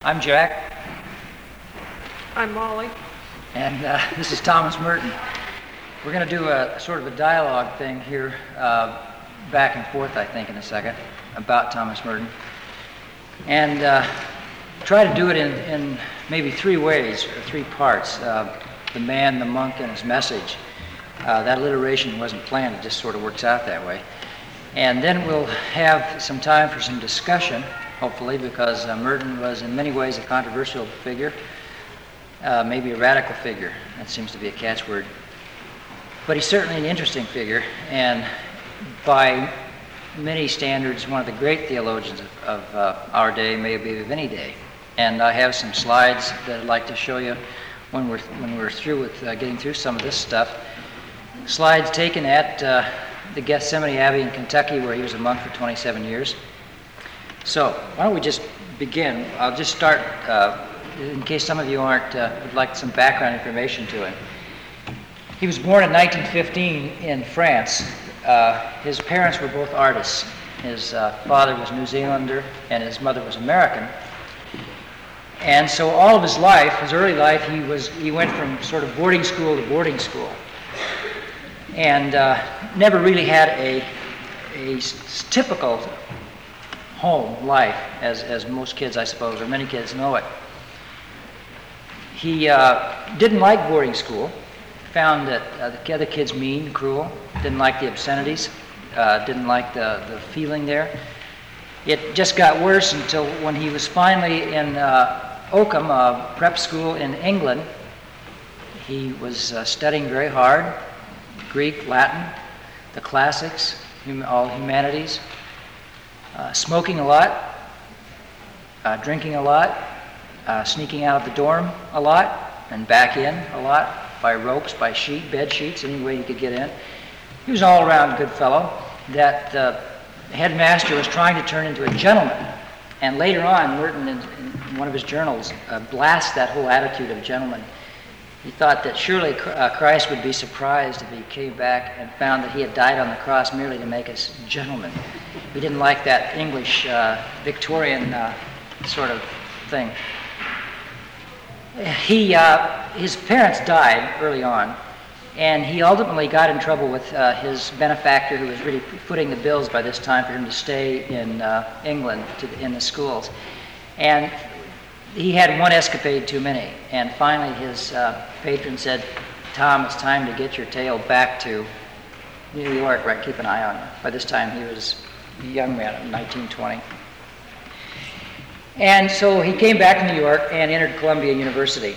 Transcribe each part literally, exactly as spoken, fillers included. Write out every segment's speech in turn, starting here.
I'm Jack. I'm Molly. And uh, this is Thomas Merton. We're going to do a sort of a dialogue thing here, uh, back and forth, I think, in a second, about Thomas Merton. And uh, try to do it in, in maybe three ways, or three parts. Uh, the man, the monk, and his message. Uh, that alliteration wasn't planned, it just sort of works out that way. And then we'll have some time for some discussion, hopefully, because uh, Merton was in many ways a controversial figure, uh, maybe a radical figure. That seems to be a catchword. But he's certainly an interesting figure, and by many standards, one of the great theologians of, of uh, our day, maybe of any day. And I have some slides that I'd like to show you when we're when we're through with uh, getting through some of this stuff. Slides taken at uh, the Gethsemane Abbey in Kentucky, where he was a monk for twenty-seven years. So why don't we just begin? I'll just start, uh, in case some of you aren't uh, would like some background information to him. He was born in nineteen fifteen in France. Uh, his parents were both artists. His uh, father was New Zealander and his mother was American. And so all of his life, his early life, he was he went from sort of boarding school to boarding school, and uh, never really had a a s- typical home life, as as most kids, I suppose, or many kids know it. He uh, didn't like boarding school. Found that uh, the other kids mean, cruel, didn't like the obscenities, uh, didn't like the, the feeling there. It just got worse until when he was finally in uh, Oakham, a prep school in England. He was uh, studying very hard, Greek, Latin, the classics, hum- all humanities, uh, smoking a lot, uh, drinking a lot, uh, sneaking out of the dorm a lot, and back in a lot, by ropes, by sheet, bed sheets, any way he could get in. He was an all-around good fellow that the uh, headmaster was trying to turn into a gentleman. And later on, Merton, in, in one of his journals, uh, blasts that whole attitude of gentleman. He thought that surely uh, Christ would be surprised if he came back and found that he had died on the cross merely to make us gentlemen. He didn't like that English uh, Victorian uh, sort of thing. He, uh, his parents died early on, and he ultimately got in trouble with uh, his benefactor, who was really footing the bills by this time for him to stay in uh, England to the, in the schools. And he had one escapade too many, and finally his uh, patron said, "Tom, it's time to get your tail back to New York, right? Keep an eye on you." By this time he was a young man, nineteen, twenty. And so he came back to New York and entered Columbia University.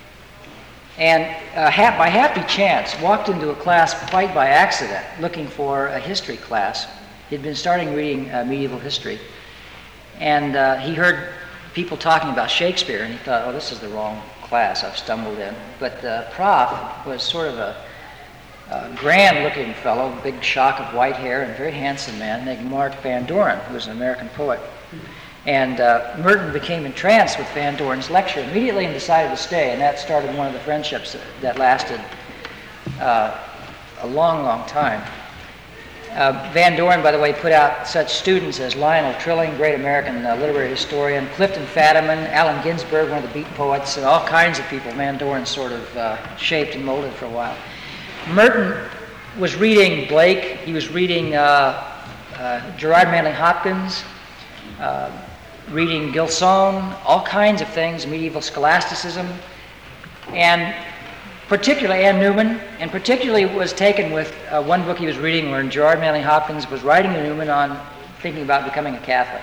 And uh, ha- by happy chance, walked into a class quite by accident, looking for a history class. He'd been starting reading uh, medieval history. And uh, he heard people talking about Shakespeare, and he thought, oh, this is the wrong class, I've stumbled in. But the prof was sort of a, a grand-looking fellow, big shock of white hair, and a very handsome man named Mark Van Doren, who was an American poet. And uh, Merton became entranced with Van Doren's lecture immediately and decided to stay, and that started one of the friendships that, that lasted uh, a long, long time. Uh, Van Doren, by the way, put out such students as Lionel Trilling, great American uh, literary historian, Clifton Fadiman, Allen Ginsberg, one of the beat poets, and all kinds of people Van Doren sort of uh, shaped and molded for a while. Merton was reading Blake, he was reading uh, uh, Gerard Manley Hopkins, uh, reading Gilson, all kinds of things, medieval scholasticism, and particularly Anne Newman, and particularly was taken with uh, one book he was reading where Gerard Manley Hopkins was writing to Newman on thinking about becoming a Catholic.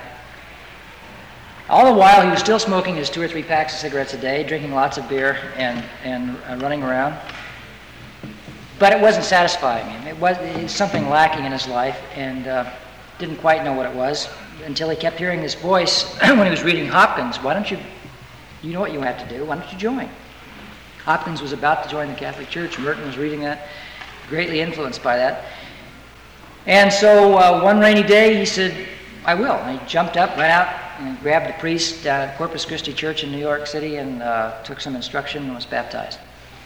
All the while he was still smoking his two or three packs of cigarettes a day, drinking lots of beer, and, and uh, running around. But it wasn't satisfying him. It was, it was something lacking in his life, and uh, didn't quite know what it was, until he kept hearing this voice when he was reading Hopkins. Why don't you, you know what you have to do, why don't you join? Hopkins was about to join the Catholic Church. Merton was reading that, greatly influenced by that. And so uh, one rainy day he said, I will. And he jumped up, went out, and grabbed the priest down at Corpus Christi Church in New York City and uh, took some instruction and was baptized.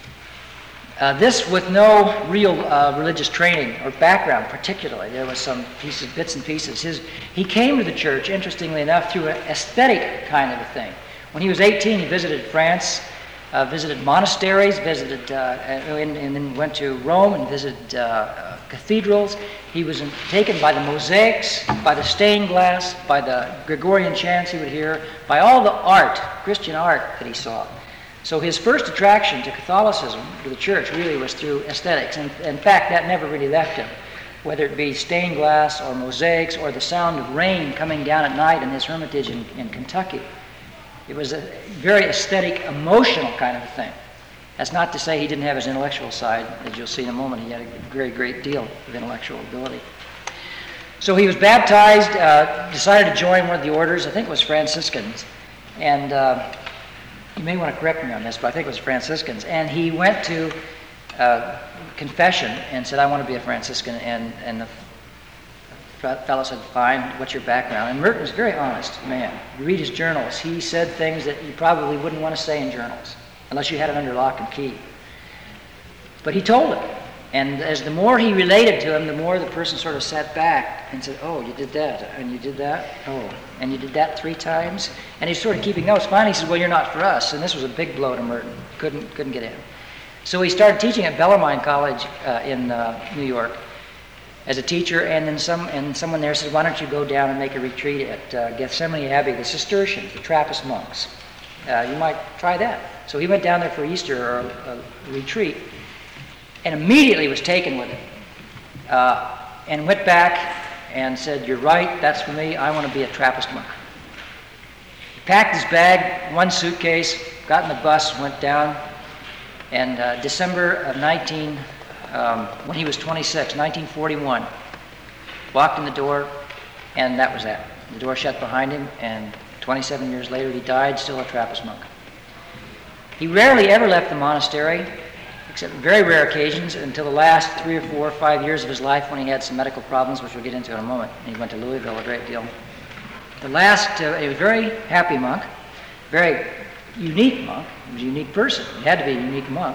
Uh, this with no real uh, religious training or background particularly. There was some pieces, bits and pieces. His, he came to the church, interestingly enough, through an aesthetic kind of a thing. When he was eighteen, he visited France, uh, visited monasteries, visited, uh, and, and then went to Rome and visited uh, cathedrals. He was in, taken by the mosaics, by the stained glass, by the Gregorian chants he would hear, by all the art, Christian art that he saw. So his first attraction to Catholicism, to the church, really was through aesthetics. And in fact, that never really left him, whether it be stained glass or mosaics or the sound of rain coming down at night in his hermitage in, in Kentucky. It was a very aesthetic, emotional kind of a thing. That's not to say he didn't have his intellectual side. As you'll see in a moment, he had a very great deal of intellectual ability. So he was baptized, uh, decided to join one of the orders. I think it was Franciscans. And uh, you may want to correct me on this, but I think it was Franciscans. And he went to uh, confession and said, I want to be a Franciscan. And, and the fellow said, fine, what's your background? And Merton was a very honest man. You read his journals, he said things that you probably wouldn't want to say in journals, unless you had it under lock and key. But he told it. And as the more he related to him, the more the person sort of sat back and said, oh, you did that, and you did that, oh, and you did that three times. And he's sort of keeping notes. Finally, he said, well, you're not for us. And this was a big blow to Merton. Couldn't, couldn't get in. So he started teaching at Bellarmine College uh, in uh, New York as a teacher, and then some, and someone there said, why don't you go down and make a retreat at uh, Gethsemane Abbey, the Cistercians, the Trappist monks. Uh, you might try that. So he went down there for Easter or a, a retreat, and immediately was taken with it, uh, and went back and said, you're right, that's for me, I want to be a Trappist monk. He packed his bag, one suitcase, got in the bus, went down, and uh, December of nineteen, um, when he was twenty-six, nineteen forty-one, walked in the door, and that was that. The door shut behind him, and twenty-seven years later he died, still a Trappist monk. He rarely ever left the monastery, except very rare occasions, until the last three or four or five years of his life when he had some medical problems, which we'll get into in a moment. He went to Louisville a great deal. The last, uh, he was a very happy monk, very unique monk. He was a unique person. He had to be a unique monk.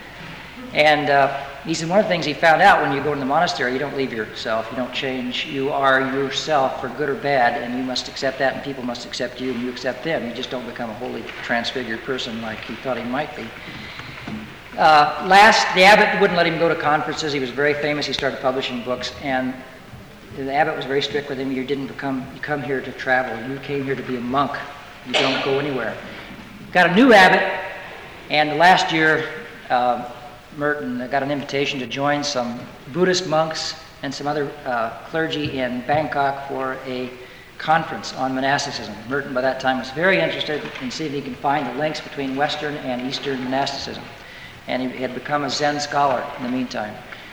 And uh, he said one of the things he found out when you go to the monastery, you don't leave yourself, you don't change. You are yourself for good or bad, and you must accept that, and people must accept you, and you accept them. You just don't become a wholly transfigured person like he thought he might be. Uh, last, the abbot wouldn't let him go to conferences. He was very famous. He started publishing books, and the abbot was very strict with him. You didn't become, you come here to travel. You came here to be a monk. You don't go anywhere. Got a new abbot, and last year, uh, Merton got an invitation to join some Buddhist monks and some other uh, clergy in Bangkok for a conference on monasticism. Merton, by that time, was very interested in seeing if he could find the links between Western and Eastern monasticism. And he had become a Zen scholar in the meantime.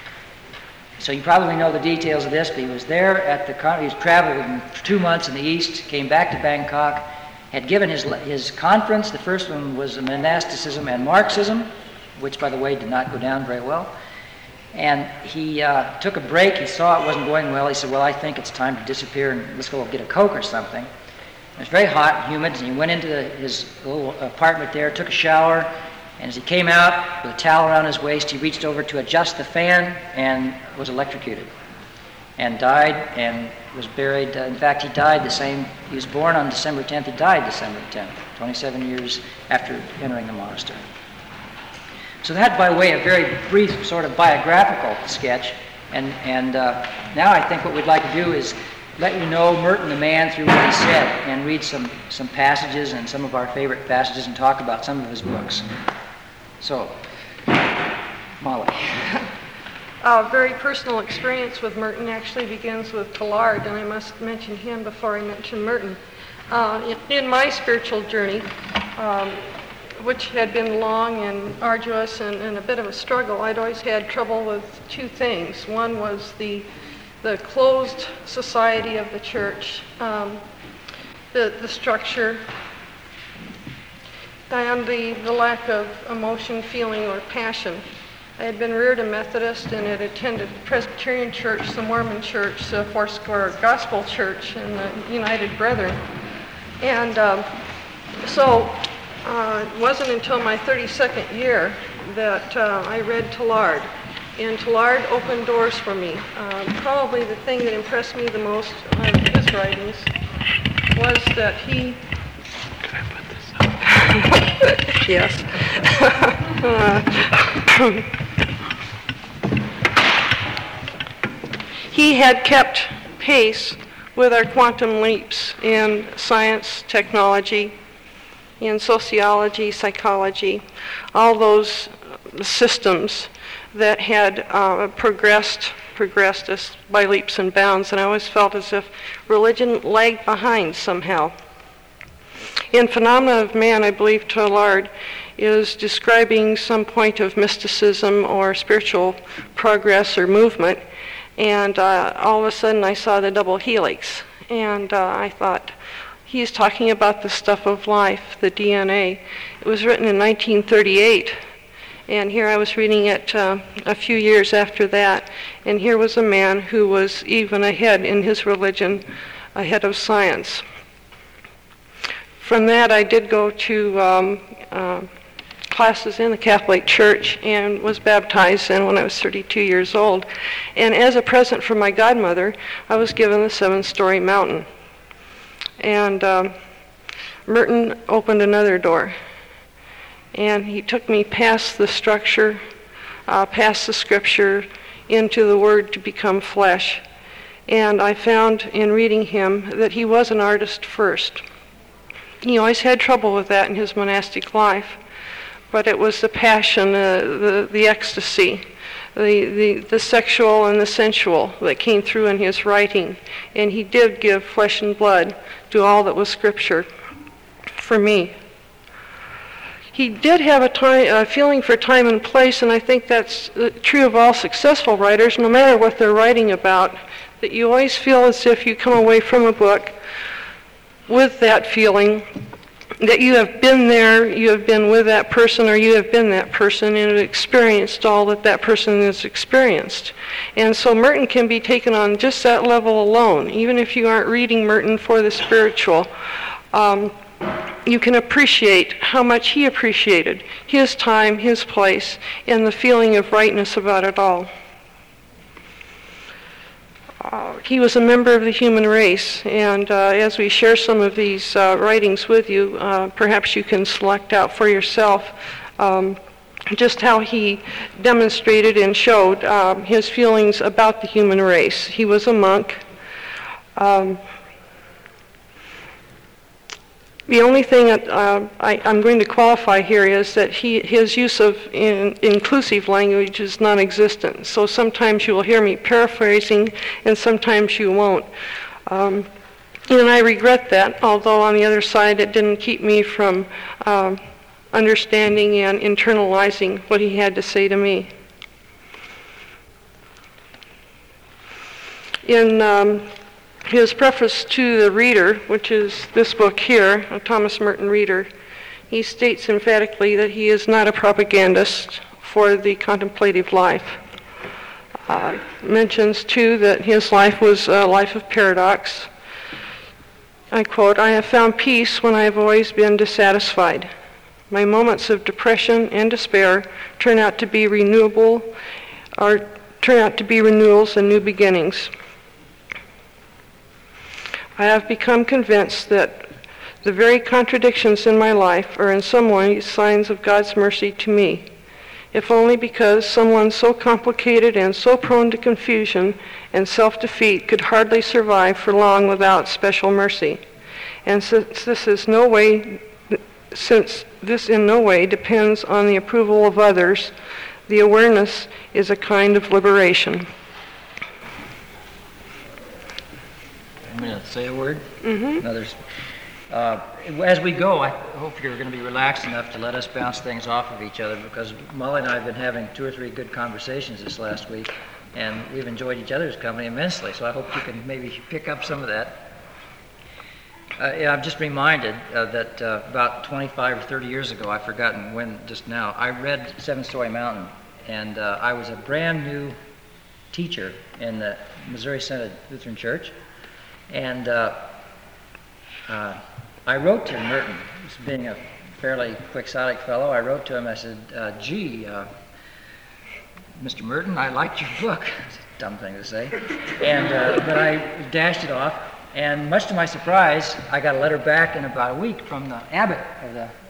So you probably know the details of this, but he was there at the con- he was traveling for two months in the East, came back to Bangkok, had given his his conference. The first one was monasticism and Marxism, which, by the way, did not go down very well. And he uh, took a break. He saw it wasn't going well. He said, well, I think it's time to disappear and let's go get a Coke or something. It was very hot and humid, and he went into the, his little apartment there, took a shower, and as he came out with a towel around his waist, he reached over to adjust the fan and was electrocuted and died and was buried. Uh, in fact, he died the same, he was born on December tenth, he died December tenth, twenty-seven years after entering the monastery. So that, by way of very brief sort of biographical sketch, and, and uh, now I think what we'd like to do is let you know Merton the man through what he said and read some, some passages and some of our favorite passages and talk about some of his books. So, Molly. A very personal experience with Merton actually begins with Tallard, and I must mention him before I mention Merton. Uh, in, in my spiritual journey, um, which had been long and arduous and, and a bit of a struggle, I'd always had trouble with two things. One was the the closed society of the church, um, the, the structure, and the, the lack of emotion, feeling, or passion. I had been reared a Methodist and had attended Presbyterian Church, the Mormon Church, the Foursquare Gospel Church, and the United Brethren. And um, so uh, it wasn't until my thirty-second year that uh, I read Tallard. And Tallard opened doors for me. Uh, probably the thing that impressed me the most of his writings was that he... Can I put this up? Yes. Uh, he had kept pace with our quantum leaps in science, technology, in sociology, psychology, all those systems that had uh, progressed progressed us by leaps and bounds, and I always felt as if religion lagged behind somehow. In Phenomena of Man, I believe Teilhard is describing some point of mysticism or spiritual progress or movement, and uh, all of a sudden I saw the double helix, and uh, I thought, he's talking about the stuff of life, the D N A. It was written in nineteen thirty-eight, and here I was reading it uh, a few years after that, and here was a man who was even ahead in his religion, ahead of science. From that, I did go to um, uh, classes in the Catholic Church and was baptized then when I was thirty-two years old. And as a present from my godmother, I was given the seven-story mountain. And um, Merton opened another door. And he took me past the structure, uh, past the scripture, into the Word to become flesh. And I found in reading him that he was an artist first. He always had trouble with that in his monastic life, but it was the passion, uh, the, the ecstasy, the, the, the sexual and the sensual that came through in his writing. And he did give flesh and blood to all that was scripture for me. He did have a, time, a feeling for time and place, and I think that's true of all successful writers, no matter what they're writing about, that you always feel as if you come away from a book with that feeling that you have been there, you have been with that person, or you have been that person and have experienced all that that person has experienced. And so Merton can be taken on just that level alone, even if you aren't reading Merton for the spiritual. Um, you can appreciate how much he appreciated his time, his place, and the feeling of rightness about it all. Uh, he was a member of the human race, and uh, as we share some of these uh, writings with you, uh, perhaps you can select out for yourself um, just how he demonstrated and showed uh, his feelings about the human race. He was a monk. Um, The only thing that uh, I, I'm going to qualify here is that he, his use of in, inclusive language is non-existent. So sometimes you will hear me paraphrasing, and sometimes you won't. Um, and I regret that, although on the other side it didn't keep me from um, understanding and internalizing what he had to say to me. In um, his preface to the Reader, which is this book here, a Thomas Merton Reader, he states emphatically that he is not a propagandist for the contemplative life. Uh, mentions, too, that his life was a life of paradox. I quote, "I have found peace when I have always been dissatisfied. My moments of depression and despair turn out to be renewable, or turn out to be renewals and new beginnings. I have become convinced that the very contradictions in my life are in some ways signs of God's mercy to me, if only because someone so complicated and so prone to confusion and self-defeat could hardly survive for long without special mercy. And since this is no way, since this in no way depends on the approval of others, the awareness is a kind of liberation." I'm going to say a word. Mm-hmm. Others. Uh, as we go, I hope you're going to be relaxed enough to let us bounce things off of each other, because Molly and I have been having two or three good conversations this last week, and we've enjoyed each other's company immensely, so I hope you can maybe pick up some of that. Uh, yeah, I'm just reminded uh, that uh, about twenty-five or thirty years ago, I've forgotten when just now, I read Seven Story Mountain, and uh, I was a brand new teacher in the Missouri Synod Lutheran Church. And uh, uh, I wrote to Merton, being a fairly quixotic fellow. I wrote to him, I said, uh, gee, uh, Mister Merton, I liked your book. It's a dumb thing to say. And, uh, but I dashed it off, and much to my surprise, I got a letter back in about a week from the abbot of the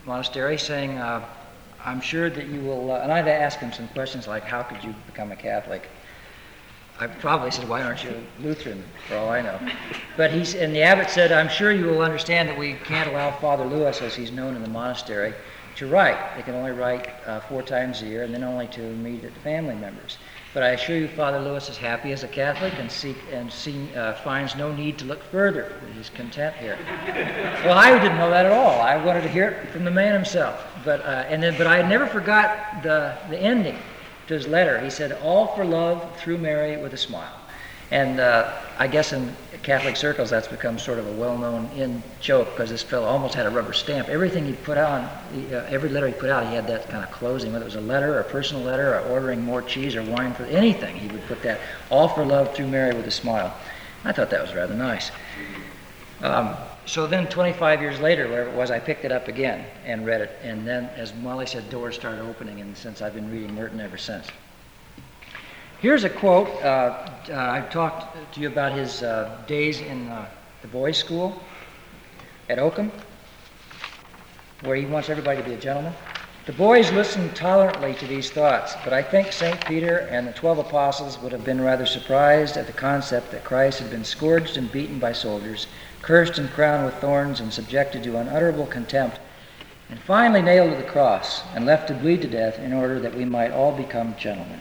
monastery saying, uh, I'm sure that you will, uh, and I'd ask him some questions like, how could you become a Catholic? I probably said, why aren't you Lutheran, for all I know? But he's, and the abbot said, I'm sure you will understand that we can't allow Father Louis, as he's known in the monastery, to write. They can only write uh, four times a year, and then only to immediate family members. But I assure you, Father Louis is happy as a Catholic and seek and see, uh, finds no need to look further. He's content here. Well, I didn't know that at all. I wanted to hear it from the man himself. But uh, and then, but I never forgot the the ending to his letter. He said, "All for love, through Mary, with a smile." And uh, I guess in Catholic circles that's become sort of a well-known in joke, because this fellow almost had a rubber stamp. Everything he put on, he, uh, every letter he put out, he had that kind of closing, whether it was a letter or a personal letter or ordering more cheese or wine for anything. He would put that, "All for love, through Mary, with a smile." I thought that was rather nice. Um, so then twenty-five years later, whatever it was, I picked it up again and read it. And then, as Molly said, doors started opening, and since I've been reading Merton ever since. Here's a quote. Uh, uh, I've talked to you about his uh, days in uh, the boys' school at Oakham, where he wants everybody to be a gentleman. The boys listened tolerantly to these thoughts, but I think Saint Peter and the twelve apostles would have been rather surprised at the concept that Christ had been scourged and beaten by soldiers, cursed and crowned with thorns, and subjected to unutterable contempt, and finally nailed to the cross and left to bleed to death in order that we might all become gentlemen.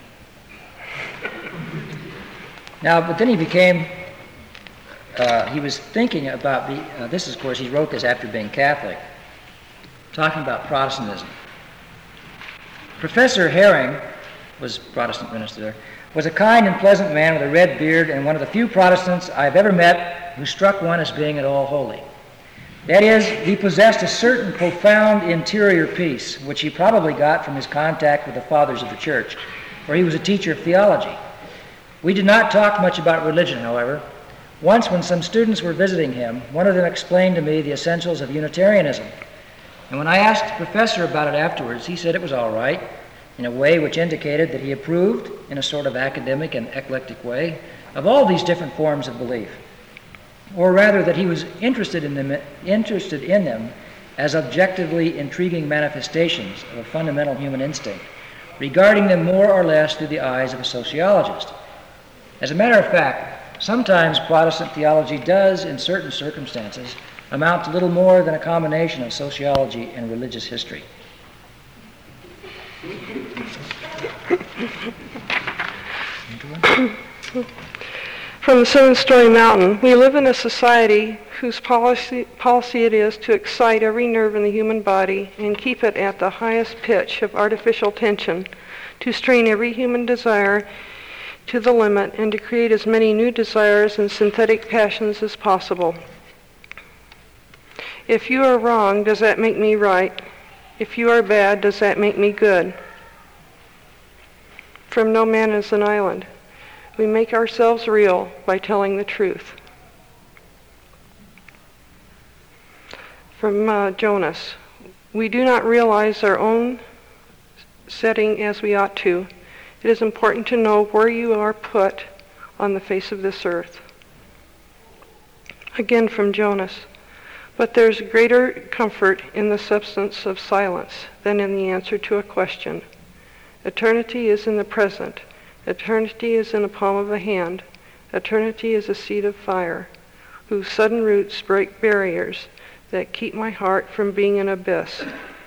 Now, but then he became, uh, he was thinking about the, uh, this is, of course, he wrote this after being Catholic, talking about Protestantism. Professor Herring, was Protestant minister there, was a kind and pleasant man with a red beard and one of the few Protestants I've ever met who struck one as being at all holy. That is, he possessed a certain profound interior peace, which he probably got from his contact with the fathers of the church, where he was a teacher of theology. We did not talk much about religion, however. Once, when some students were visiting him, one of them explained to me the essentials of Unitarianism. And when I asked the professor about it afterwards, he said it was all right, in a way which indicated that he approved, in a sort of academic and eclectic way, of all these different forms of belief. Or rather, that he was interested in them, interested in them as objectively intriguing manifestations of a fundamental human instinct, regarding them more or less through the eyes of a sociologist. As a matter of fact, sometimes Protestant theology does, in certain circumstances, amount to little more than a combination of sociology and religious history. From the seven-story mountain, we live in a society whose policy, policy it is to excite every nerve in the human body and keep it at the highest pitch of artificial tension, to strain every human desire to the limit, and to create as many new desires and synthetic passions as possible. If you are wrong, does that make me right? If you are bad, does that make me good? From No Man is an Island. We make ourselves real by telling the truth. From uh, Jonas. We do not realize our own setting as we ought to. It is important to know where you are put on the face of this earth. Again from Jonas. But there's greater comfort in the substance of silence than in the answer to a question. Eternity is in the present. Eternity is in the palm of a hand. Eternity is a seed of fire, whose sudden roots break barriers that keep my heart from being an abyss.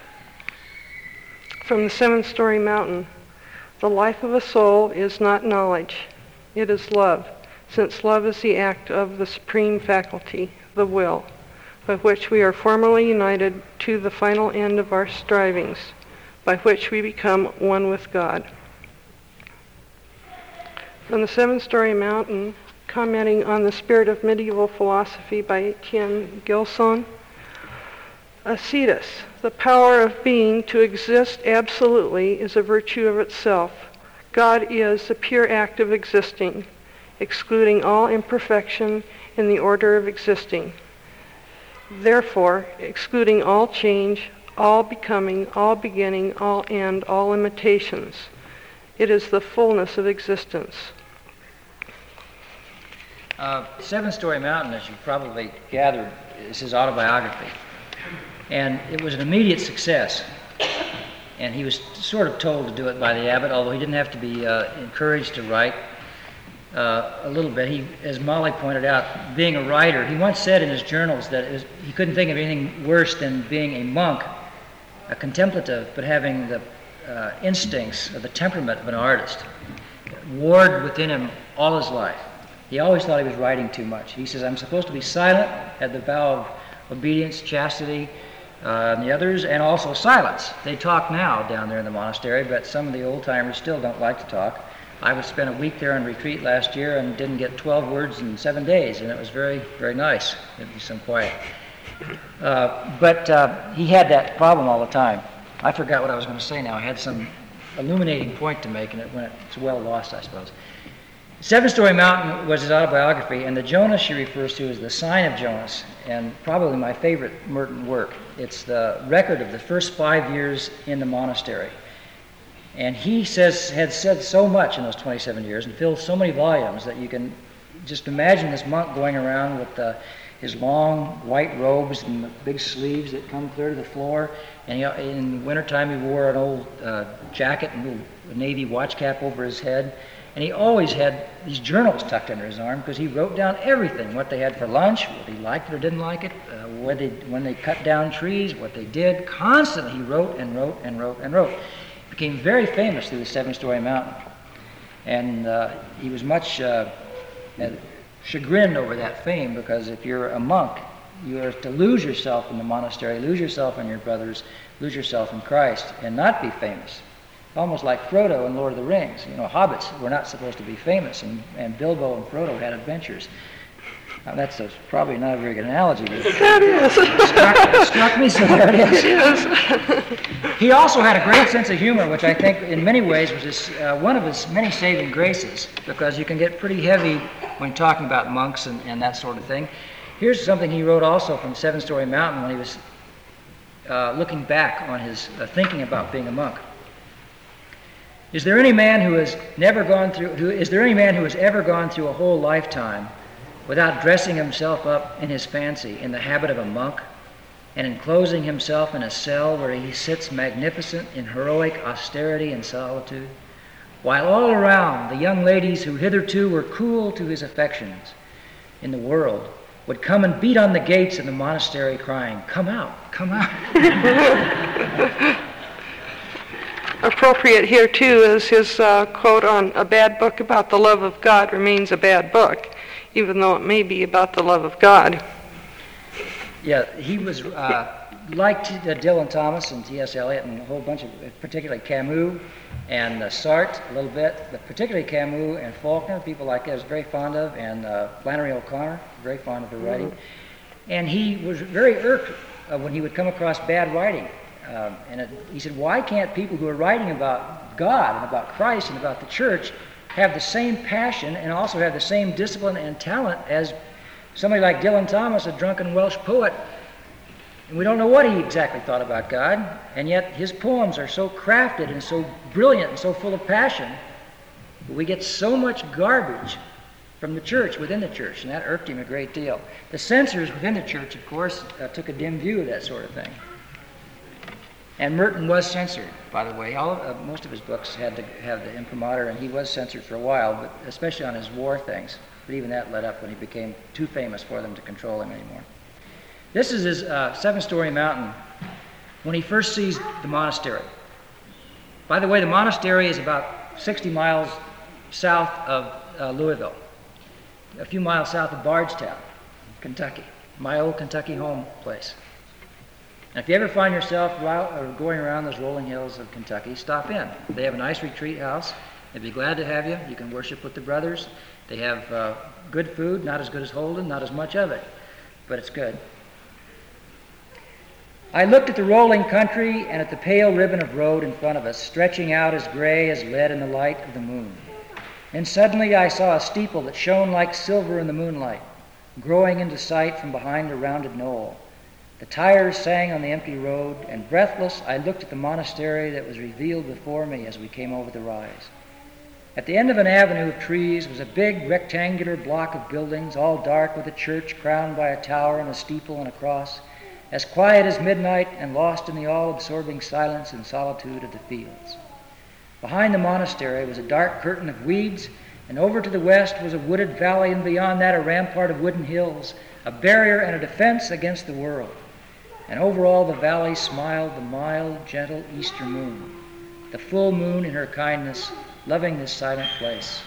From the seven-story mountain. The life of a soul is not knowledge, it is love, since love is the act of the supreme faculty, the will, by which we are formally united to the final end of our strivings, by which we become one with God. From the seven-story mountain, commenting on the spirit of medieval philosophy by Etienne Gilson, ascetus, the power of being to exist absolutely, is a virtue of itself. God is the pure act of existing, excluding all imperfection in the order of existing. Therefore, excluding all change, all becoming, all beginning, all end, all limitations. It is the fullness of existence. Uh, Seven Story Mountain, as you probably gathered, is his autobiography. And it was an immediate success. And he was sort of told to do it by the abbot, although he didn't have to be uh, encouraged to write uh, a little bit. He, as Molly pointed out, being a writer, he once said in his journals that it was, he couldn't think of anything worse than being a monk, a contemplative, but having the uh, instincts or the temperament of an artist warred within him all his life. He always thought he was writing too much. He says, I'm supposed to be silent, had the vow of obedience, chastity, uh, and the others, and also silence. They talk now down there in the monastery, but some of the old-timers still don't like to talk. I was spent a week there on retreat last year and didn't get twelve words in seven days, and it was very, very nice. There'd be some quiet. Uh, but uh, he had that problem all the time. I forgot what I was going to say now. I had some illuminating point to make, and it went, it's well lost, I suppose. Seven Story Mountain was his autobiography, and the Jonas she refers to as the Sign of Jonas, and probably my favorite Merton work. It's the record of the first five years in the monastery. And he says had said so much in those twenty-seven years and filled so many volumes that you can just imagine this monk going around with uh, his long white robes and the big sleeves that come clear to the floor. And he, in the wintertime, he wore an old uh, jacket and a little navy watch cap over his head. And he always had these journals tucked under his arm because he wrote down everything, what they had for lunch, what he liked or didn't like it, uh, when, they, when they cut down trees, what they did. Constantly he wrote and wrote and wrote and wrote. He became very famous through the Seven Story Mountain. And uh, he was much uh, chagrined over that fame, because if you're a monk, you are to lose yourself in the monastery, lose yourself in your brothers, lose yourself in Christ, and not be famous. Almost like Frodo in Lord of the Rings. You know, hobbits were not supposed to be famous, and, and Bilbo and Frodo had adventures. Now, that's a, probably not a very good analogy. But That is. it struck, it struck me, so there it is. It is. He also had a great sense of humor, which I think in many ways was his, uh, one of his many saving graces, because you can get pretty heavy when talking about monks and, and that sort of thing. Here's something he wrote also from Seven Story Mountain when he was uh, looking back on his uh, thinking about being a monk. Is there any man who has never gone through, who, is there any man who has ever gone through a whole lifetime without dressing himself up in his fancy in the habit of a monk and enclosing himself in a cell where he sits magnificent in heroic austerity and solitude, while all around the young ladies who hitherto were cool to his affections in the world would come and beat on the gates of the monastery crying, "Come out, come out." Appropriate here, too, is his uh, quote on a bad book about the love of God remains a bad book, even though it may be about the love of God. Yeah, he was uh, like T- uh, Dylan Thomas and T S Eliot and a whole bunch of, particularly Camus and uh, Sartre a little bit, but particularly Camus and Faulkner, people like that, I was very fond of, and uh, Flannery O'Connor, very fond of her writing. Mm-hmm. And he was very irked uh, when he would come across bad writing. Um, and it, he said, why can't people who are writing about God and about Christ and about the church have the same passion and also have the same discipline and talent as somebody like Dylan Thomas, a drunken Welsh poet? And we don't know what he exactly thought about God, and yet his poems are so crafted and so brilliant and so full of passion that we get so much garbage from the church, within the church, and that irked him a great deal. The censors within the church, of course, uh, took a dim view of that sort of thing. And Merton was censored, by the way. All of, uh, most of his books had to have the imprimatur, and he was censored for a while, but especially on his war things. But even that let up when he became too famous for them to control him anymore. This is his uh, Seven Story Mountain when he first sees the monastery. By the way, the monastery is about sixty miles south of uh, Louisville, a few miles south of Bardstown, Kentucky, my old Kentucky home place. And if you ever find yourself going around those rolling hills of Kentucky, stop in. They have a nice retreat house. They'd be glad to have you. You can worship with the brothers. They have uh, good food, not as good as Holden, not as much of it, but it's good. I looked at the rolling country and at the pale ribbon of road in front of us, stretching out as gray as lead in the light of the moon. And suddenly I saw a steeple that shone like silver in the moonlight, growing into sight from behind a rounded knoll. The tires sang on the empty road, and breathless I looked at the monastery that was revealed before me as we came over the rise. At the end of an avenue of trees was a big rectangular block of buildings, all dark with a church crowned by a tower and a steeple and a cross, as quiet as midnight and lost in the all-absorbing silence and solitude of the fields. Behind the monastery was a dark curtain of weeds, and over to the west was a wooded valley, and beyond that a rampart of wooden hills, a barrier and a defense against the world. And over all the valley smiled the mild, gentle Easter moon, the full moon in her kindness, loving this silent place.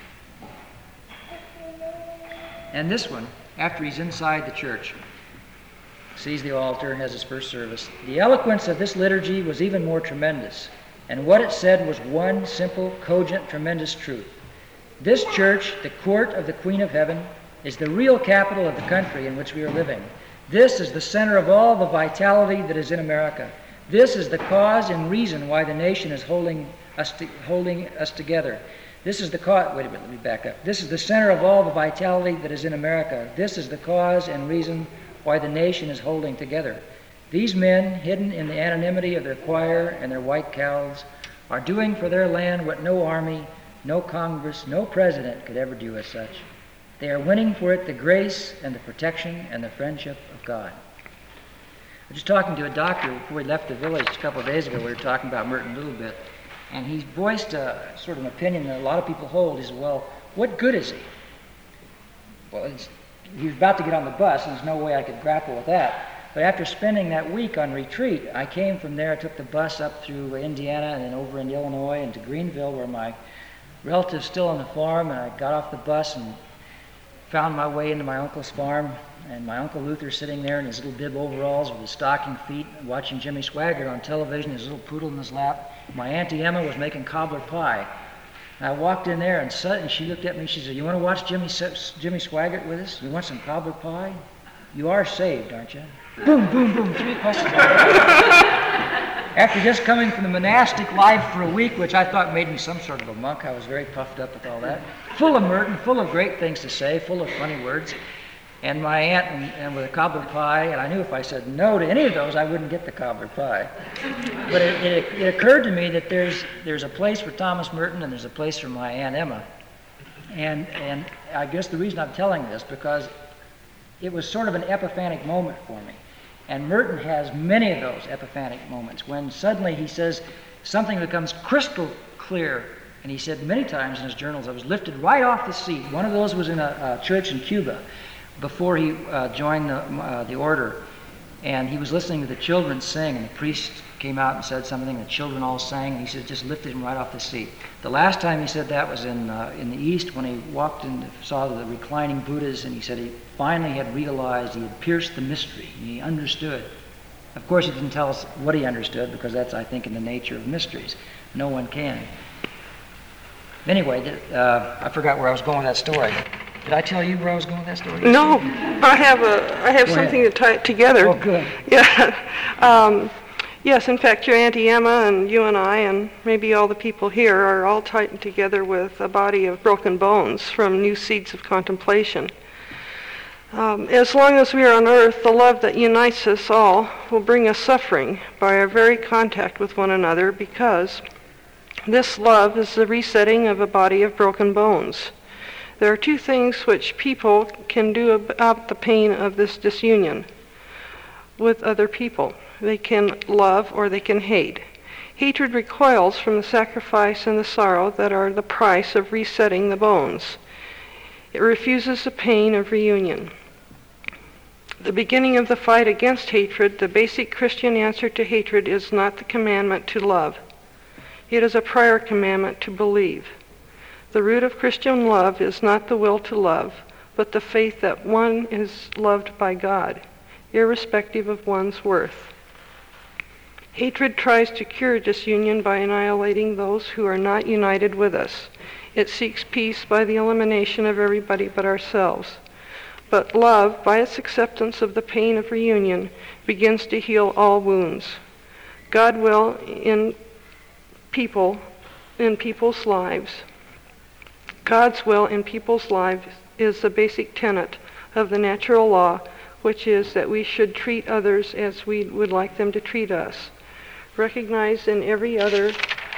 And this one, after he's inside the church, sees the altar and has his first service. The eloquence of this liturgy was even more tremendous, and what it said was one simple, cogent, tremendous truth. This church, the court of the Queen of Heaven, is the real capital of the country in which we are living. This is the center of all the vitality that is in America. This is the cause and reason why the nation is holding us, to, holding us together. This is the cause, wait a minute, let me back up. This is the center of all the vitality that is in America. This is the cause and reason why the nation is holding together. These men, hidden in the anonymity of their choir and their white cowls, are doing for their land what no army, no Congress, no president could ever do as such. They are winning for it the grace and the protection and the friendship of God. I was just talking to a doctor before we left the village a couple of days ago. We were talking about Merton a little bit, and he voiced a sort of an opinion that a lot of people hold. He said, well, what good is he? Well, it's, he was about to get on the bus, and there's no way I could grapple with that. But after spending that week on retreat, I came from there, took the bus up through Indiana and then over into Illinois and to Greenville, where my relatives still on the farm, and I got off the bus and found my way into my uncle's farm, and my Uncle Luther sitting there in his little bib overalls with his stocking feet, watching Jimmy Swaggart on television, his little poodle in his lap. My Auntie Emma was making cobbler pie. And I walked in there, and suddenly she looked at me, she said, you want to watch Jimmy, Jimmy Swaggart with us? You want some cobbler pie? You are saved, aren't you? Boom, boom, boom, three questions. After just coming from the monastic life for a week, which I thought made me some sort of a monk, I was very puffed up with all that. Full of Merton, full of great things to say, full of funny words. And my aunt, and, and with a cobbler pie, and I knew if I said no to any of those, I wouldn't get the cobbler pie. But it, it, it occurred to me that there's there's a place for Thomas Merton and there's a place for my Aunt Emma. And and I guess the reason I'm telling this, because it was sort of an epiphanic moment for me. And Merton has many of those epiphanic moments when suddenly he says something becomes crystal clear. And he said many times in his journals, I was lifted right off the seat. One of those was in a, a church in Cuba before he uh, joined the, uh, the order. And he was listening to the children sing, and the priest came out and said something, and the children all sang, and he said, just lifted him right off the seat. The last time he said that was in uh, in the East when he walked and saw the reclining Buddhas, and he said he finally had realized he had pierced the mystery, and he understood. Of course, he didn't tell us what he understood, because that's, I think, in the nature of mysteries. No one can. Anyway, uh, I forgot where I was going with that story. Did I tell you where I was going with that story? No, I have a I have Go something ahead. to tie it together. Oh, good. Yeah. Um, yes, in fact, your Auntie Emma and you and I and maybe all the people here are all tied together with a body of broken bones from New Seeds of Contemplation. Um, as long as we are on earth, the love that unites us all will bring us suffering by our very contact with one another, because this love is the resetting of a body of broken bones. There are two things which people can do about the pain of this disunion with other people. They can love or they can hate. Hatred recoils from the sacrifice and the sorrow that are the price of resetting the bones. It refuses the pain of reunion. The beginning of the fight against hatred, the basic Christian answer to hatred, is not the commandment to love. It is a prior commandment to believe. The root of Christian love is not the will to love, but the faith that one is loved by God, irrespective of one's worth. Hatred tries to cure disunion by annihilating those who are not united with us. It seeks peace by the elimination of everybody but ourselves. But love, by its acceptance of the pain of reunion, begins to heal all wounds. God will in people, in people's lives. God's will in people's lives is the basic tenet of the natural law, which is that we should treat others as we would like them to treat us. Recognize in every other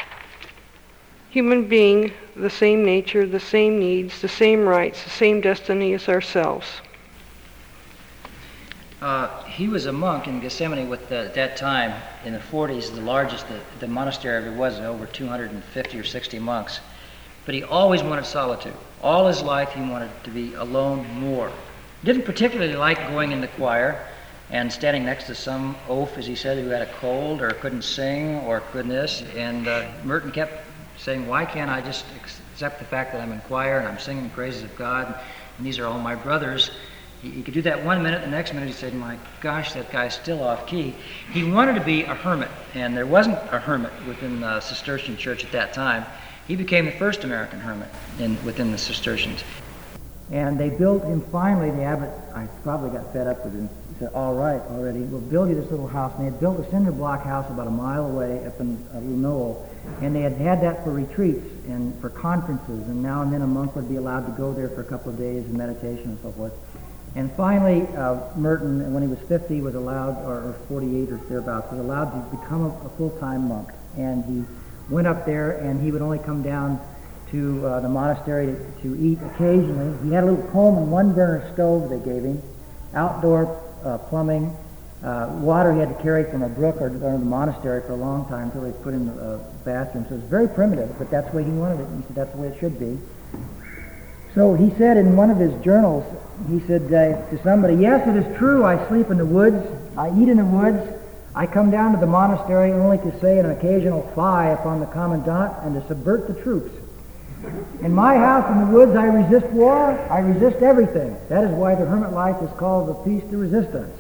human being the same nature, the same needs, the same rights, the same destiny as ourselves. Uh, he was a monk in Gethsemane with, the, at that time, in the forties, the largest the, the monastery ever was, over two hundred fifty or sixty monks. But he always wanted solitude. All his life he wanted to be alone more. Didn't particularly like going in the choir and standing next to some oaf, as he said, who had a cold or couldn't sing or couldn't this. And uh, Merton kept saying, why can't I just accept the fact that I'm in choir and I'm singing praises of God and these are all my brothers? He, he could do that one minute, the next minute he said, my gosh, that guy's still off key. He wanted to be a hermit, and there wasn't a hermit within the Cistercian church at that time. He became the first American hermit in, within the Cistercians. And they built him finally, the abbot, I probably got fed up with him. He said, all right, already, we'll build you this little house. And they had built a cinder block house about a mile away up in a little knoll. And they had had that for retreats and for conferences. And now and then a monk would be allowed to go there for a couple of days in meditation and so forth. And finally, uh, Merton, when he was fifty, was allowed, or, or forty-eight or thereabouts, was allowed to become a, a full-time monk. And he went up there, and he would only come down to uh, the monastery to, to eat occasionally. He had a little Coleman one-burner stove they gave him, outdoor uh, plumbing, uh, water he had to carry from a brook or, or the monastery for a long time until they put in a bathroom. So it was very primitive, but that's the way he wanted it. He said that's the way it should be. So he said in one of his journals, he said uh, to somebody, yes, it is true, I sleep in the woods, I eat in the woods, I come down to the monastery only to say an occasional fie upon the commandant and to subvert the troops. In my house in the woods I resist war, I resist everything. That is why the hermit life is called the peace de resistance.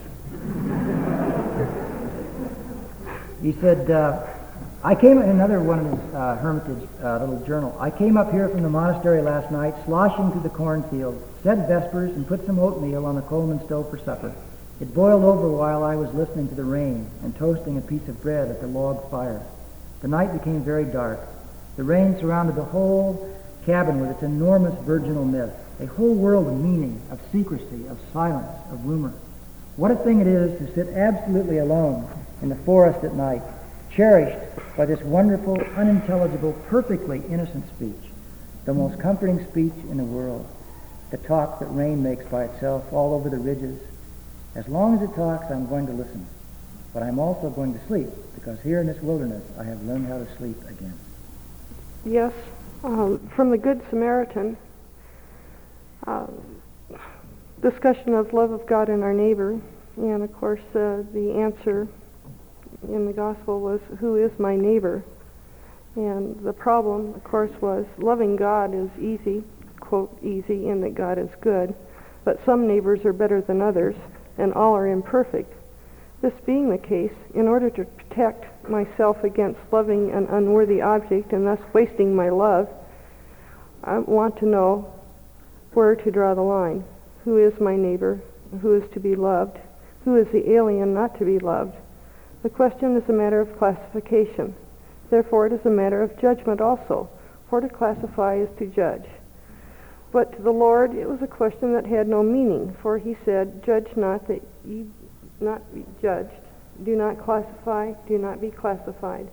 He said, uh, I came, in another one of his uh, hermitage uh, little journal, I came up here from the monastery last night, sloshing through the cornfield, said vespers, and put some oatmeal on the Coleman stove for supper. It boiled over while I was listening to the rain and toasting a piece of bread at the log fire. The night became very dark. The rain surrounded the whole cabin with its enormous virginal mist, a whole world of meaning, of secrecy, of silence, of rumor. What a thing it is to sit absolutely alone in the forest at night, cherished by this wonderful, unintelligible, perfectly innocent speech, the most comforting speech in the world, the talk that rain makes by itself all over the ridges. As long as it talks, I'm going to listen, but I'm also going to sleep, because here in this wilderness I have learned how to sleep again. Yes, um, from the Good Samaritan, uh, discussion of love of God and our neighbor, and of course uh, the answer in the gospel was, who is my neighbor? And the problem, of course, was loving God is easy, quote, easy, in that God is good, but some neighbors are better than others, and all are imperfect. This being the case, in order to protect myself against loving an unworthy object and thus wasting my love, I want to know where to draw the line. Who is my neighbor? Who is to be loved? Who is the alien not to be loved? The question is a matter of classification. Therefore, it is a matter of judgment also, for to classify is to judge. But to the Lord, it was a question that had no meaning, for he said, judge not that ye not be judged. Do not classify, do not be classified.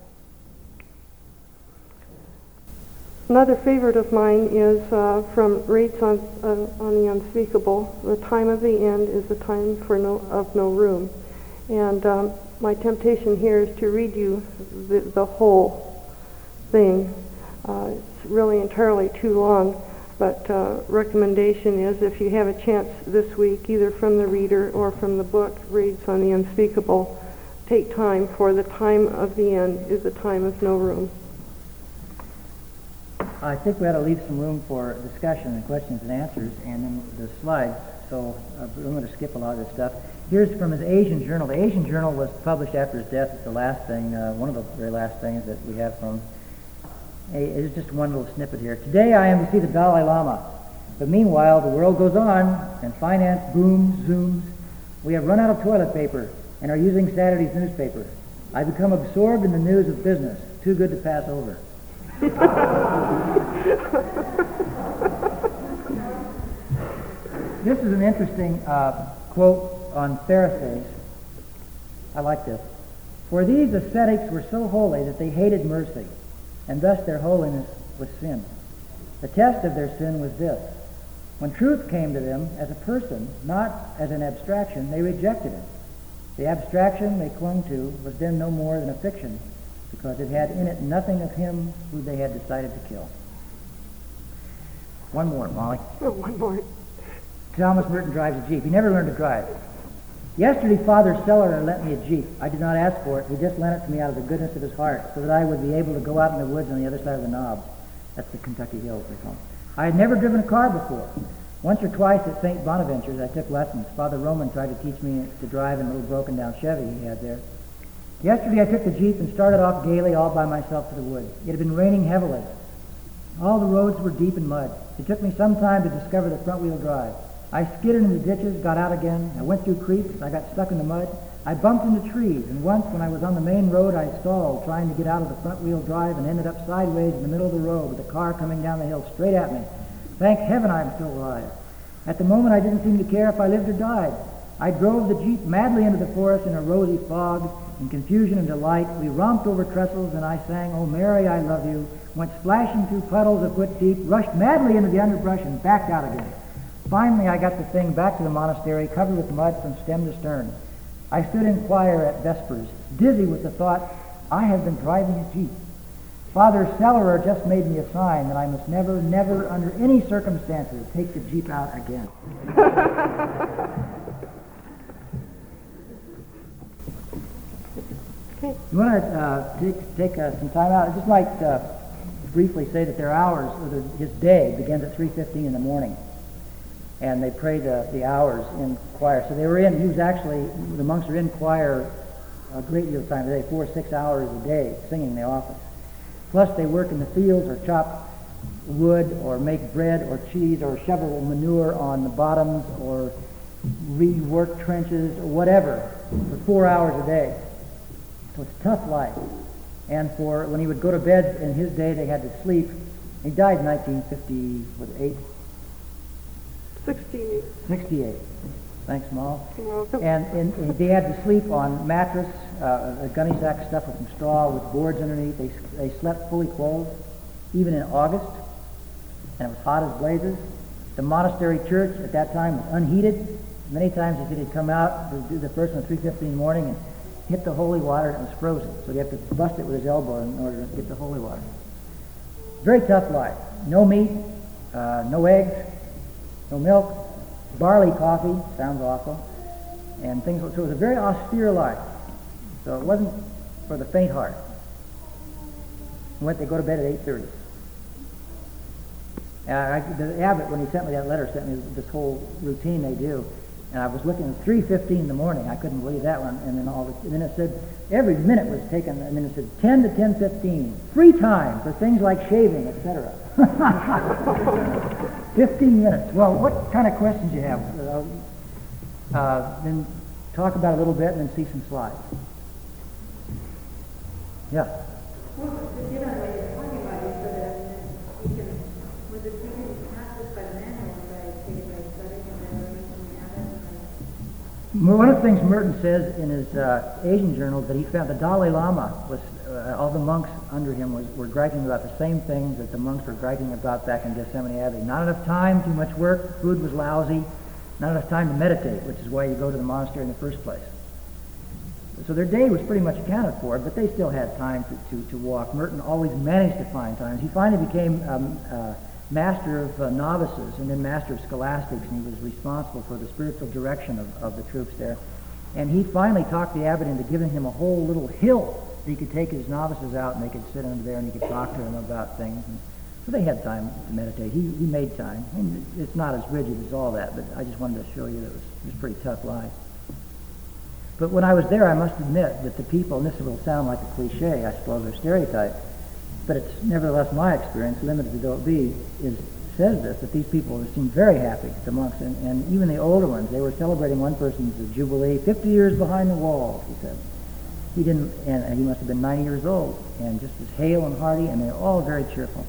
Another favorite of mine is uh, from Rates on, uh, on the Unspeakable. The time of the end is the time for no, of no room. And um, my temptation here is to read you the, the whole thing. Uh, it's really entirely too long, but uh, recommendation is if you have a chance this week, either from the reader or from the book, Rates on the Unspeakable, take time, for the time of the end is the time of no room. I think we ought to leave some room for discussion and questions and answers, and then the slides, so uh, I'm going to skip a lot of this stuff. Here's from his Asian Journal. The Asian Journal was published after his death. It's the last thing, uh, one of the very last things that we have from him. It's just one little snippet here. Today I am to see the Dalai Lama, but meanwhile the world goes on, and finance booms, zooms. We have run out of toilet paper and are using Saturday's newspaper. I become absorbed in the news of business, too good to pass over. This is an interesting uh, quote on Pharisees. I like this. For these ascetics were so holy that they hated mercy, and thus their holiness was sin. The test of their sin was this: When truth came to them as a person, not as an abstraction, they rejected it. The abstraction they clung to was then no more than a fiction, because it had in it nothing of him who they had decided to kill. One more, Molly. Oh, one more. Thomas Merton drives a Jeep. He never learned to drive. Yesterday, Father Cellarer lent me a Jeep. I did not ask for it. He just lent it to me out of the goodness of his heart, so that I would be able to go out in the woods on the other side of the knob. That's the Kentucky Hills, they call it. I had never driven a car before. Once or twice at Saint Bonaventure's, I took lessons. Father Roman tried to teach me to drive in a little broken-down Chevy he had there. Yesterday, I took the Jeep and started off gaily all by myself to the woods. It had been raining heavily. All the roads were deep in mud. It took me some time to discover the front-wheel drive. I skidded in the ditches, got out again. I went through creeks. I got stuck in the mud. I bumped into trees, and once when I was on the main road, I stalled trying to get out of the front-wheel drive and ended up sideways in the middle of the road with a car coming down the hill straight at me. Thank heaven I'm still alive. At the moment, I didn't seem to care if I lived or died. I drove the Jeep madly into the forest in a rosy fog. In confusion and delight, we romped over trestles, and I sang, "Oh, Mary, I love you," went splashing through puddles a foot deep, rushed madly into the underbrush, and backed out again. Finally, I got the thing back to the monastery, covered with mud from stem to stern. I stood in choir at Vespers, dizzy with the thought, I have been driving a Jeep. Father Cellarer just made me a sign that I must never, never, under any circumstances, take the Jeep out again. You want to uh, take, take uh, some time out? I'd just like to briefly say that their hours, or the, his day, begins at three fifteen in the morning. And they pray the, the hours in choir. So they were in, he was actually, the monks are in choir a great deal of time a day, four or six hours a day, singing in the office. Plus they work in the fields or chop wood or make bread or cheese or shovel manure on the bottoms or rework trenches or whatever for four hours a day. So it's a tough life. And for when he would go to bed in his day, they had to sleep. He died in nineteen fifty-eight. sixty-eight. sixty-eight. Thanks, Mal. You're welcome. And, and, and they had to sleep on mattress, uh, a gunny sack stuffed with some straw with boards underneath. They, they slept fully clothed, even in August, and it was hot as blazes. The monastery church at that time was unheated. Many times he said he'd come out to do the first one at three fifteen in the morning and hit the holy water and it was frozen. So he'd have to bust it with his elbow in order to get the holy water. Very tough life. No meat, uh, no eggs, no milk, barley coffee, sounds awful, and things. So it was a very austere life. So it wasn't for the faint heart. Went they go to bed at eight thirty. Uh, I, the abbot, when he sent me that letter, sent me this whole routine they do, and I was looking at three fifteen in the morning. I couldn't believe that one, and then all this, and then it said every minute was taken, and then it said ten to ten fifteen, free time for things like shaving, et cetera. Fifteen minutes. Well, what kind of questions you have? Uh, uh, then talk about it a little bit, and then see some slides. Yeah. Well, the different way of talking about it so that you can, was it taken not just by the manual, but taken by studying and then learning from the habits? Well, one of the things Merton says in his uh, Asian journal that he found the Dalai Lama was, uh, all the monks under him was, were griping about the same things that the monks were griping about back in Gethsemane Abbey. Not enough time, too much work, food was lousy, not enough time to meditate, which is why you go to the monastery in the first place. So their day was pretty much accounted for, but they still had time to, to, to walk. Merton always managed to find time. He finally became um, uh, master of uh, novices and then master of scholastics, and he was responsible for the spiritual direction of, of the troops there. And he finally talked the abbot into giving him a whole little hill that he could take his novices out, and they could sit under there and he could talk to them about things. And so they had time to meditate. He, he made time. And it's not as rigid as all that, but I just wanted to show you that it was, it was a pretty tough life. But when I was there, I must admit that the people, and this will sound like a cliche, I suppose, or stereotype, but it's nevertheless my experience, limited though it be, is says this, that these people seemed very happy, the monks, and, and even the older ones. They were celebrating one person's jubilee, fifty years behind the walls, he said. He didn't, and, and he must have been ninety years old, and just as hale and hearty, and they're all very cheerful.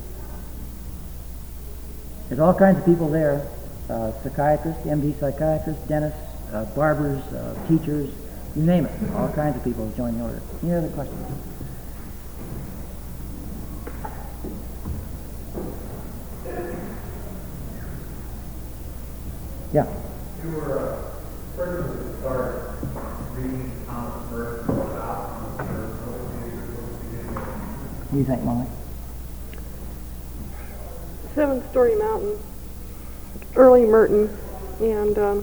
There's all kinds of people there, uh, psychiatrists, M D psychiatrists, dentists, uh, barbers, uh, teachers, you name it. All kinds of people join the order. Any other questions? Yeah. You were a person who started reading Thomas Merton about Thomas Merton. What do you think, Molly? Seven Story Mountain, early Merton, and um,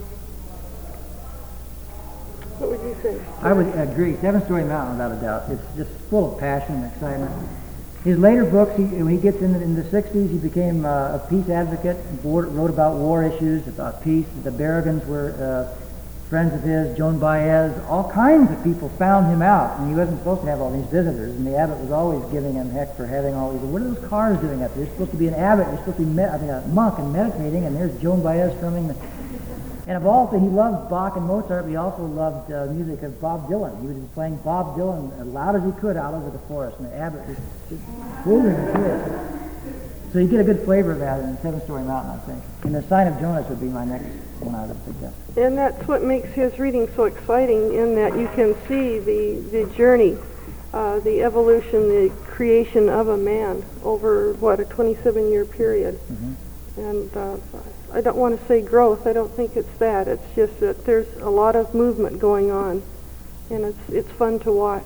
what would you say? I would agree. Seven Story Mountain, without a doubt. It's just full of passion and excitement. His later books, he, when he gets in the, in the sixties, he became uh, a peace advocate, war, wrote about war issues, about peace. The Berrigans were uh, friends of his, Joan Baez. All kinds of people found him out, and he wasn't supposed to have all these visitors, and the abbot was always giving him heck for having all these. What are those cars doing up there? You're supposed to be an abbot, you're supposed to be med- I mean, a monk and meditating, and there's Joan Baez strumming the... And of all things, he loved Bach and Mozart, but he also loved uh, music of Bob Dylan. He was playing Bob Dylan as loud as he could out over the forest, and the abbot was just fooling the kids. So you get a good flavor of that in Seven Story Mountain, I think. And The Sign of Jonas would be my next one I would suggest. And that's what makes his reading so exciting, in that you can see the, the journey, uh, the evolution, the creation of a man over, what, a twenty-seven year period. Mm-hmm. And uh, I don't want to say growth. I don't think it's that. It's just that there's a lot of movement going on, and it's it's fun to watch.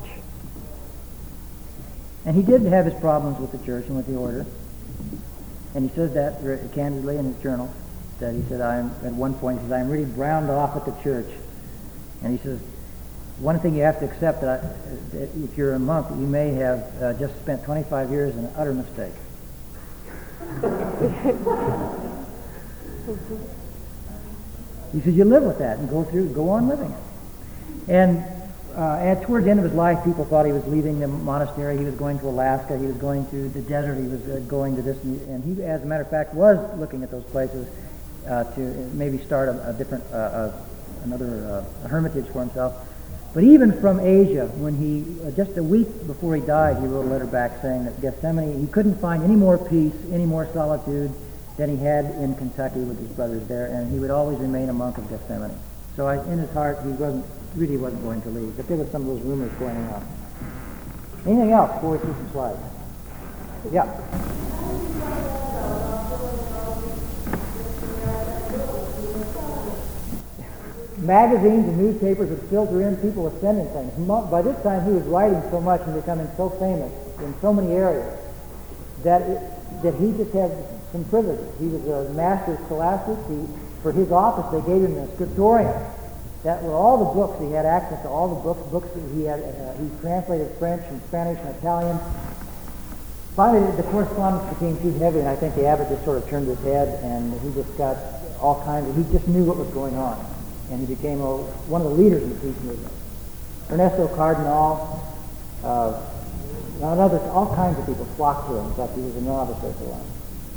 And he did have his problems with the church and with the order. And he says that re- candidly in his journal, that he said, I'm, at one point, he says, I'm really browned off at the church. And he says, one thing you have to accept, that, I, that if you're a monk, you may have uh, just spent twenty-five years in an utter mistake. He says, you live with that and go through, go on living it. And uh, at towards the end of his life, people thought he was leaving the monastery. He was going to Alaska. He was going to the desert. He was uh, going to this. And he, as a matter of fact, was looking at those places uh, to maybe start a, a different, uh, uh, another uh, hermitage for himself. But even from Asia, when he, uh, just a week before he died, he wrote a letter back saying that Gethsemane, he couldn't find any more peace, any more solitude than he had in Kentucky with his brothers there, and he would always remain a monk of Gethsemane. So I, in his heart, he wasn't really wasn't going to leave, but there were some of those rumors going on. Anything else before we see some slides? Yeah. Magazines and newspapers would filter in, people were sending things. Mo- By this time, he was writing so much and becoming so famous in so many areas that it, that he just had some privileges. He was a master of scholastics. He, for his office, they gave him a scriptorium. That were all the books. He had access to all the books. Books that he had. Uh, he translated French and Spanish and Italian. Finally, the correspondence became too heavy, and I think the abbot just sort of turned his head, and he just got all kinds of. He just knew what was going on, and he became a, one of the leaders in the peace movement. Ernesto Cardinal, uh, and others, all kinds of people flocked to him. In fact, he was a novice there for a while.